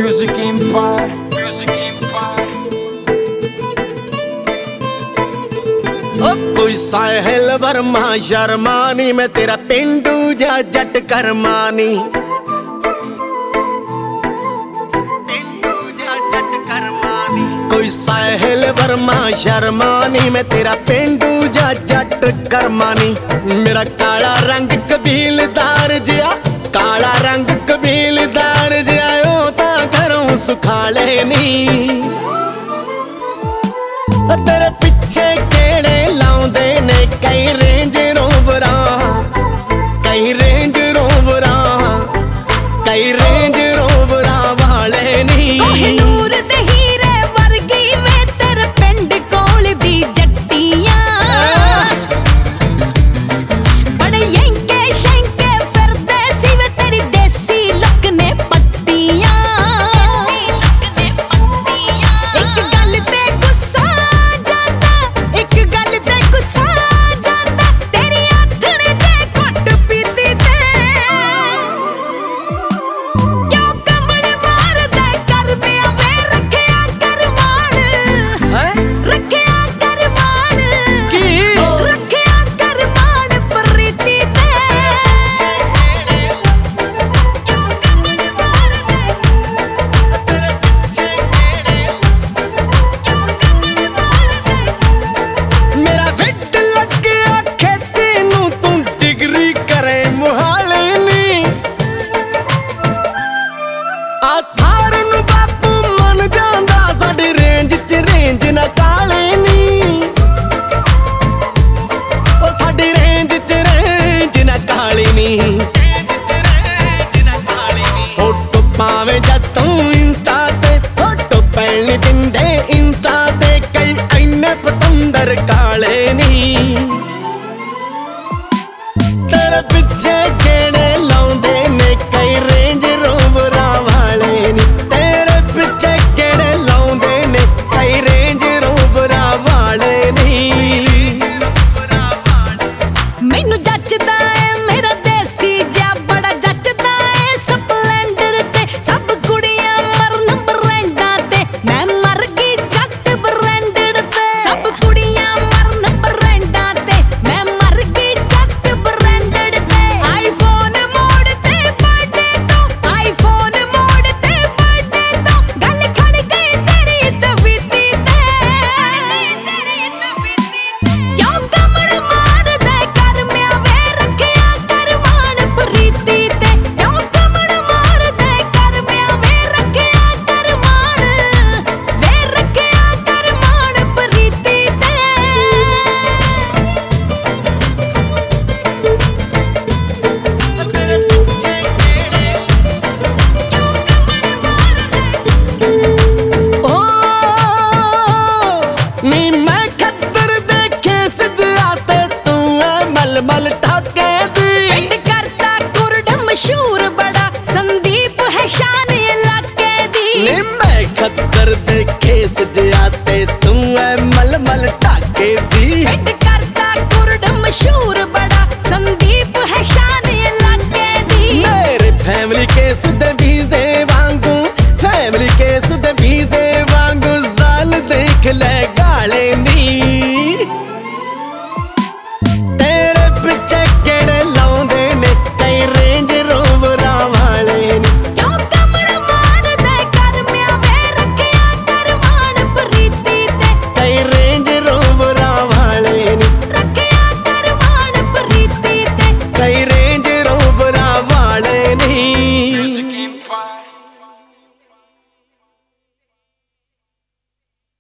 Music Empire, Music Empire। कोई साहिल वर्मा शर्मानी, मैं तेरा पिंडू जा जट करमानी। कोई साहिल वर्मा शर्मानी, मैं तेरा पिंडू जा जट करमानी। मेरा काला रंग कबीलदार जिया, काला रंग कबीलदार जिया, ओ तां घरों सुखाले नी। तेरे पिछे केड़े लाउंदे ने कई रेंज रोवरा, कई रेंज रोवरा, कई रेंज रोवरा वाले नी। कोहिनूर ते हीरे वर्गी वे तेरे पिंड कोल दी जट्टियां, बड़े यंके शंके फिरदे सी वे तेरी देसी लुक ने पट्टियां, देसी लुक ने पट्टियां। एक गल ते गुस्सा जांदा, एक गल ते गुस्सा जांदा, तेरी आथणे ते घुट पीती ते क्यों कमल मारदे करमिया वे रखिया करमान, रखिया करमान की रखिया करमान प्रीति ते क्यों कमल मारदे तेरे पिछे केड़े, क्यों कमल मारदे। मेरा फिट लगिया खेती नू, तू डिग्री करे मुहाले नी। आ थार नू बापू मन जांदा, साडी रेंज च रेंज ना काले नी। ओ साडी रेंज च रेंज ना काली नी, फोटो पावे जद तू इंस्टा ते, फोटो पैण दिंदे इंस्टा ते कई ऐने पतंदर काले नी। तेरे पिछे केड़े